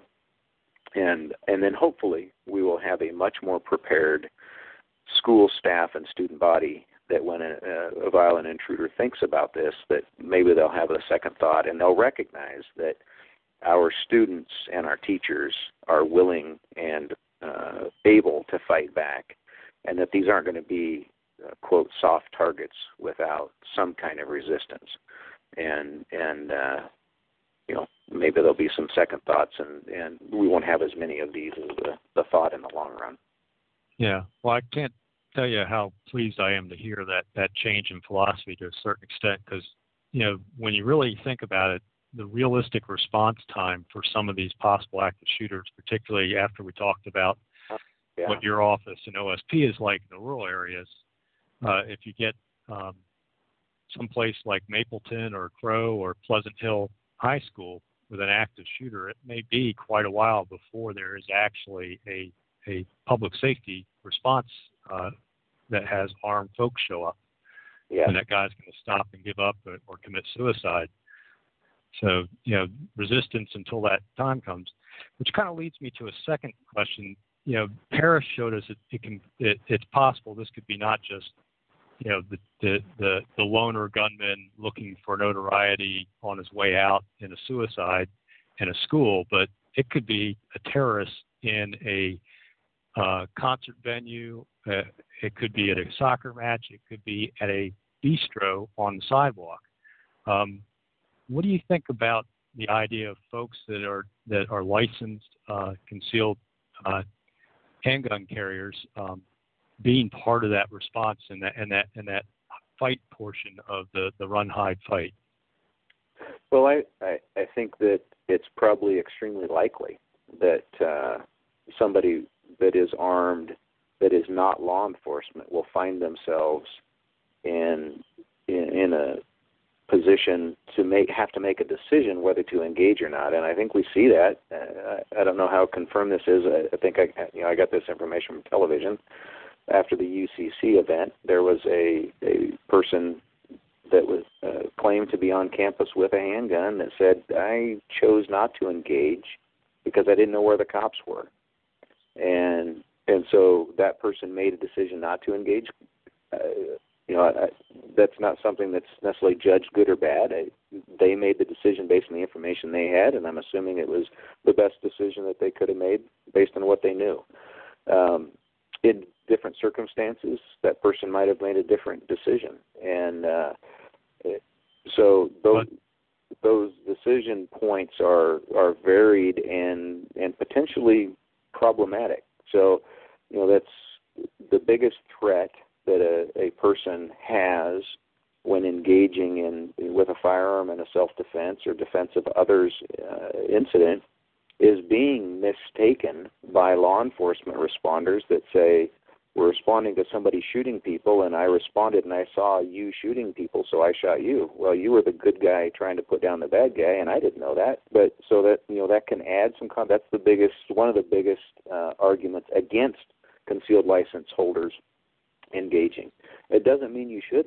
S4: And and then hopefully we will have a much more prepared school staff and student body that when a, a violent intruder thinks about this, that maybe they'll have a second thought and they'll recognize that our students and our teachers are willing and uh, able to fight back, and that these aren't going to be, uh, quote, soft targets without some kind of resistance. And, and uh, you know, maybe there'll be some second thoughts, and, and we won't have as many of these as the, the thought in the long run.
S3: Yeah, well, I can't tell you how pleased I am to hear that, that change in philosophy to a certain extent, because, you know, when you really think about it, the realistic response time for some of these possible active shooters, particularly after we talked about yeah. what your office and O S P is like in the rural areas, uh, if you get um, someplace like Mapleton or Crow or Pleasant Hill High School with an active shooter, it may be quite a while before there is actually a, a public safety response uh, that has armed folks show up.
S4: Yeah.
S3: And that guy's going to stop and give up or, or commit suicide. So, you know, resistance until that time comes, which kind of leads me to a second question. You know, Paris showed us that it can, it, it's possible this could be not just, you know, the, the, the, the loner gunman looking for notoriety on his way out in a suicide in a school, but it could be a terrorist in a uh, concert venue. Uh, it could be at a soccer match. It could be at a bistro on the sidewalk. Um, What do you think about the idea of folks that are that are licensed uh, concealed uh, handgun carriers um, being part of that response and that and that and that fight portion of the, the run hide fight?
S4: Well, I, I I think that it's probably extremely likely that uh, somebody that is armed, that is not law enforcement, will find themselves in in, in a position to make have to make a decision whether to engage or not, and I think we see that. Uh, I, I don't know how confirmed this is. I, I think I you know I got this information from television. After the U C C event, there was a a person that was uh, claimed to be on campus with a handgun that said, "I chose not to engage because I didn't know where the cops were," and and so that person made a decision not to engage. Uh, You know, I, that's not something that's necessarily judged good or bad. I, they made the decision based on the information they had, and I'm assuming it was the best decision that they could have made based on what they knew. Um, in different circumstances, that person might have made a different decision, and uh, it, so those those decision points are are varied and and potentially problematic. So, you know, that's the biggest threat that a, a person has when engaging in with a firearm in a self-defense or defense of others uh, incident is being mistaken by law enforcement responders that say, we're responding to somebody shooting people, and I responded and I saw you shooting people, so I shot you. Well, you were the good guy trying to put down the bad guy, and I didn't know that. But so that, you know, that can add some con- that's the biggest, one of the biggest uh, arguments against concealed license holders engaging. It doesn't mean you shouldn't.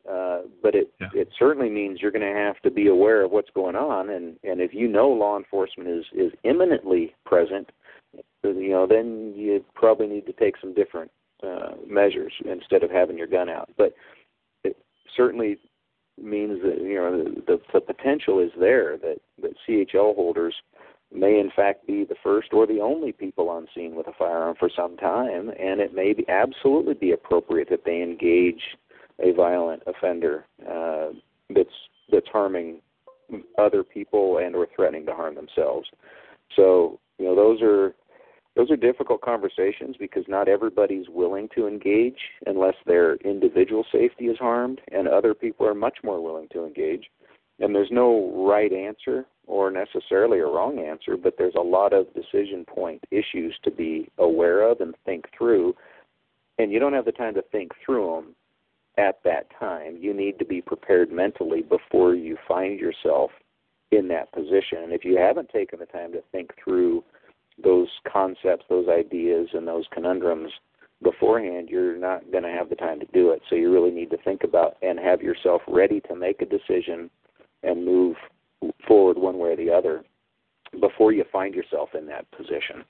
S4: Uh, but it
S3: yeah.
S4: it certainly means you're going to have to be aware of what's going on, and, and if you know law enforcement is, is imminently present, you know, then you probably need to take some different uh, measures instead of having your gun out. But it certainly means that, you know, the, the, the potential is there that, that C H L holders may in fact be the first or the only people on scene with a firearm for some time, and it may be absolutely be appropriate that they engage a violent offender uh, that's that's harming other people and or threatening to harm themselves. So, you know, those are those are difficult conversations because not everybody's willing to engage unless their individual safety is harmed, and other people are much more willing to engage. And there's no right answer or necessarily a wrong answer, but there's a lot of decision point issues to be aware of and think through. And you don't have the time to think through them at that time. You need to be prepared mentally before you find yourself in that position. And if you haven't taken the time to think through those concepts, those ideas, and those conundrums beforehand, you're not going to have the time to do it. So you really need to think about and have yourself ready to make a decision and move forward one way or the other before you find yourself in that position.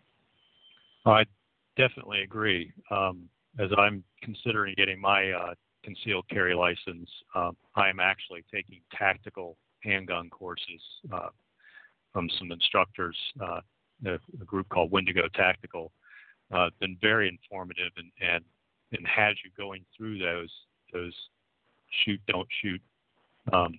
S3: I definitely agree. Um, as I'm considering getting my uh, concealed carry license, um, I am actually taking tactical handgun courses uh, from some instructors, uh, a, a group called Wendigo Tactical. Uh, it's been very informative and, and, and has you going through those those shoot, don't shoot um,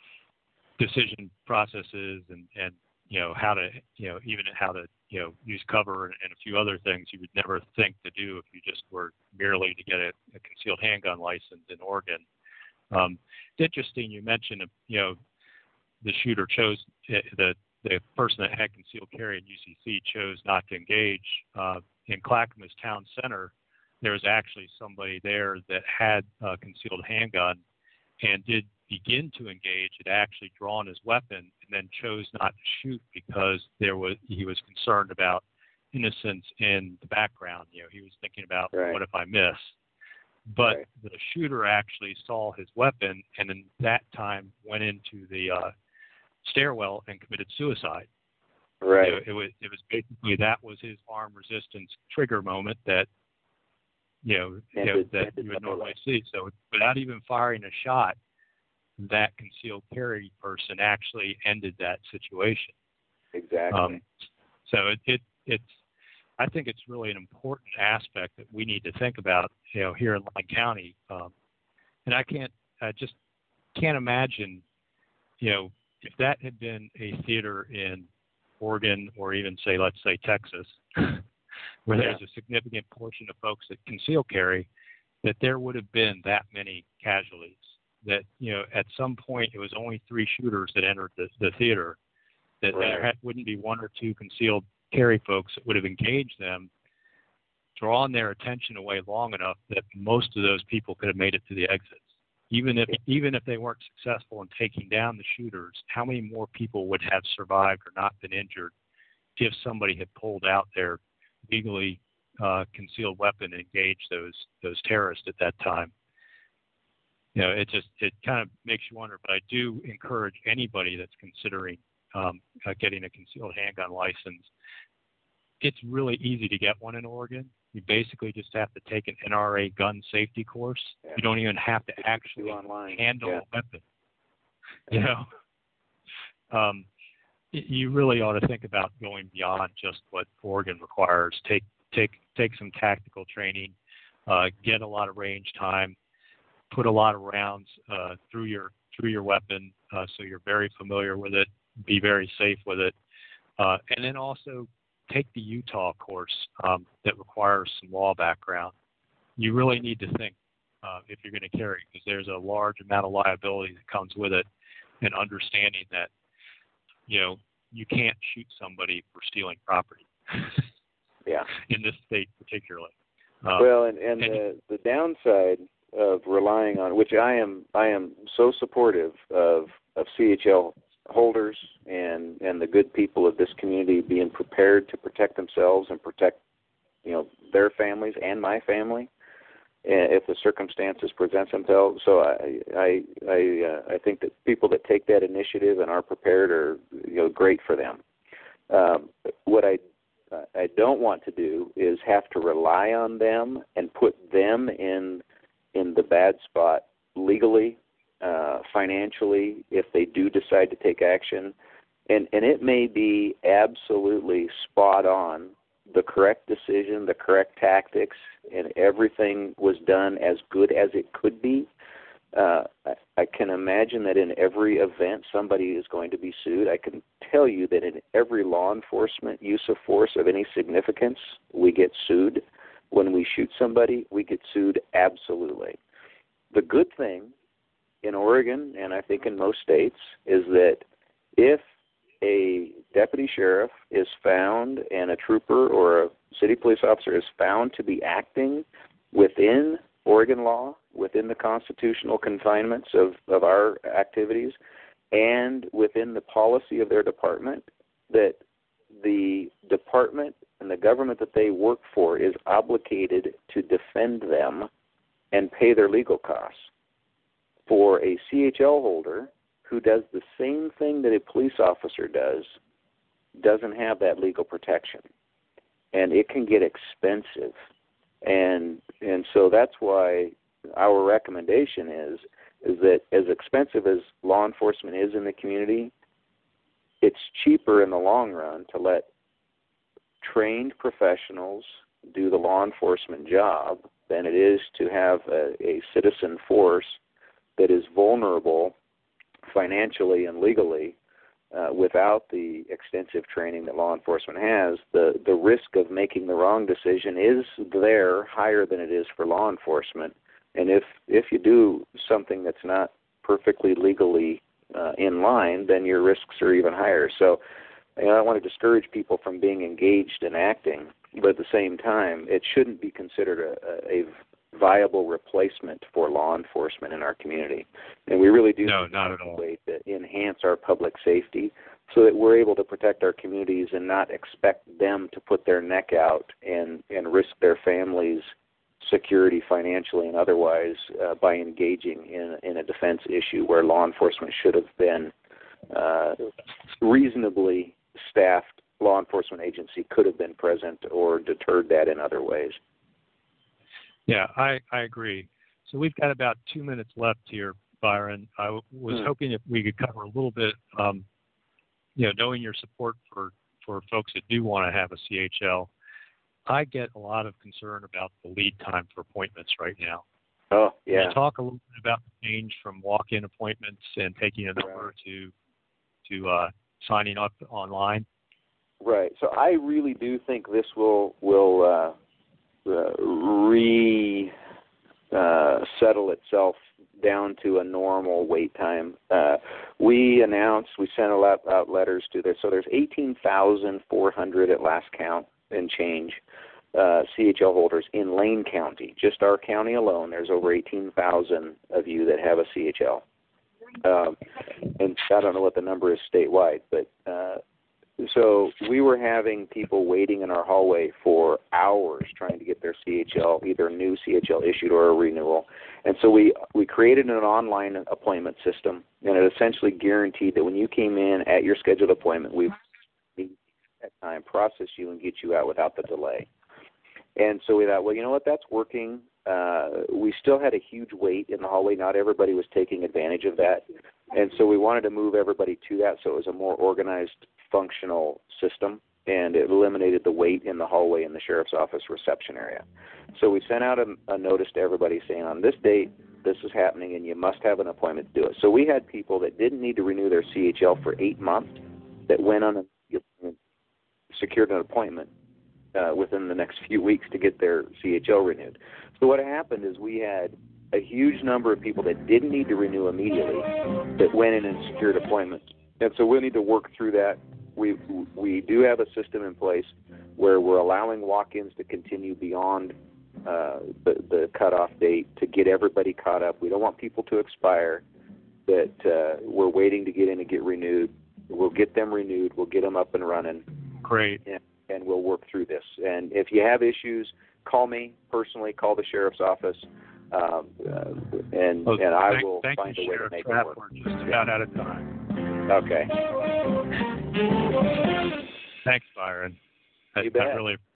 S3: decision processes and, and, you know, how to, you know, even how to, you know, use cover and, and a few other things you would never think to do if you just were merely to get a, a concealed handgun license in Oregon. Um, it's interesting you mentioned, you know, the shooter chose, the the person that had concealed carry in U C C chose not to engage. Uh, in Clackamas Town Center, there was actually somebody there that had a concealed handgun and did begin to engage, had actually drawn his weapon and then chose not to shoot because there was he was concerned about innocence in the background. You know, he was thinking about,
S4: right.
S3: What if I miss? But
S4: right.
S3: the shooter actually saw his weapon and in that time went into the uh, stairwell and committed suicide.
S4: Right.
S3: You know, it was it was basically that was his arm resistance trigger moment that you know, you know that you would normally see. So without even firing a shot, that concealed carry person actually ended that situation.
S4: Exactly. Um,
S3: so it, it it's I think it's really an important aspect that we need to think about, you know, here in Lyon County. Um, and I can't I just can't imagine, you know, if that had been a theater in Oregon or even say let's say Texas, where
S4: yeah.
S3: there's a significant portion of folks that conceal carry, that there would have been that many casualties. That, you know, at some point it was only three shooters that entered the, the theater, that right. there had, wouldn't be one or two concealed carry folks that would have engaged them, drawn their attention away long enough that most of those people could have made it to the exits. Even if even if they weren't successful in taking down the shooters, how many more people would have survived or not been injured if somebody had pulled out their legally uh, concealed weapon and engaged those those terrorists at that time? You know, it just, it kind of makes you wonder, but I do encourage anybody that's considering um, uh, getting a concealed handgun license. It's really easy to get one in Oregon. You basically just have to take an N R A gun safety course. Yeah. You don't even have to actually online. handle yeah. a weapon. You know, um, you really ought to think about going beyond just what Oregon requires. Take, take, take some tactical training, uh, get a lot of range time, put a lot of rounds uh, through your through your weapon, uh, so you're very familiar with it. Be very safe with it, uh, and then also take the Utah course um, that requires some law background. You really need to think uh, if you're going to carry, because there's a large amount of liability that comes with it, and understanding that, you know, you can't shoot somebody for stealing property.
S4: yeah.
S3: In this state particularly.
S4: Um, well, and, and, and the the downside of relying on, which I am I am so supportive of of C H L holders and, and the good people of this community being prepared to protect themselves and protect, you know, their families and my family. if the circumstances present themselves. So I I I, uh, I think that people that take that initiative and are prepared are, you know, great for them. Um, what I I don't want to do is have to rely on them and put them in in the bad spot legally, uh, financially, if they do decide to take action. And and it may be absolutely spot on, the correct decision, the correct tactics, and everything was done as good as it could be. Uh, I, I can imagine that in every event somebody is going to be sued. I can tell you that in every law enforcement use of force of any significance, we get sued. When we shoot somebody, we get sued absolutely. The good thing in Oregon, and I think in most states, is that if a deputy sheriff is found and a trooper or a city police officer is found to be acting within Oregon law, within the constitutional confinements of, of our activities, and within the policy of their department, that the department and the government that they work for is obligated to defend them and pay their legal costs. For a C H L holder who does the same thing that a police officer does, doesn't have that legal protection. And it can get expensive. And and so that's why our recommendation is is that as expensive as law enforcement is in the community, it's cheaper in the long run to let trained professionals do the law enforcement job than it is to have a, a citizen force that is vulnerable financially and legally uh, without the extensive training that law enforcement has. The, the risk of making the wrong decision is there higher than it is for law enforcement. And if, if you do something that's not perfectly legally uh, in line, then your risks are even higher. So you know, I don't want to discourage people from being engaged in acting, but at the same time, it shouldn't be considered a, a viable replacement for law enforcement in our community. And we really do
S3: no, not at all.
S4: a way to enhance our public safety so that we're able to protect our communities and not expect them to put their neck out and, and risk their families' security financially and otherwise uh, by engaging in, in a defense issue where law enforcement should have been uh, reasonably staffed. Law enforcement agency could have been present or deterred that in other ways.
S3: Yeah, I, I agree. So we've got about two minutes left here, Byron. I w- was
S4: hmm.
S3: hoping if we could cover a little bit, um, you know, knowing your support for, for folks that do want to have a C H L. I get a lot of concern about the lead time for appointments right now.
S4: Oh, yeah.
S3: Can you talk a little bit about the change from walk-in appointments and taking a number
S4: right. to
S3: to uh, signing up online?
S4: Right. So I really do think this will will uh, uh, re uh, settle itself down to a normal wait time. Uh, we announced, we sent out, out letters to there. So there's eighteen thousand four hundred at last count and change uh, C H L holders in Lane County. Just our county alone, there's over eighteen thousand of you that have a C H L. Um, and I don't know what the number is statewide, but uh, so we were having people waiting in our hallway for hours trying to get their C H L, either a new C H L issued or a renewal. And so we, we created an online appointment system, and it essentially guaranteed that when you came in at your scheduled appointment, we would at time process you and get you out without the delay. And so we thought, well, you know what, that's working. Uh, we still had a huge wait in the hallway. Not everybody was taking advantage of that. And so we wanted to move everybody to that so it was a more organized, functional system, and it eliminated the wait in the hallway in the sheriff's office reception area. So we sent out a, a notice to everybody saying, on this date, this is happening, and you must have an appointment to do it. So we had people that didn't need to renew their C H L for eight months that went on and secured an appointment uh, within the next few weeks to get their C H L renewed. So what happened is we had a huge number of people that didn't need to renew immediately that went in and secured appointments. And so we'll need to work through that. We we do have a system in place where we're allowing walk-ins to continue beyond uh, the, the cutoff date to get everybody caught up. We don't want people to expire that uh, we're waiting to get in and get renewed. We'll get them renewed. We'll get them up and running.
S3: Great.
S4: And, and we'll work through this. And if you have issues, call me personally. Call the sheriff's office, um, uh, and
S3: Well,
S4: and I
S3: thank,
S4: will
S3: thank
S4: find
S3: you,
S4: a way
S3: Sheriff
S4: to make
S3: Trapp.
S4: it work.
S3: We're just about out of time.
S4: Okay.
S3: Thanks, Byron. I,
S4: You bet.
S3: I really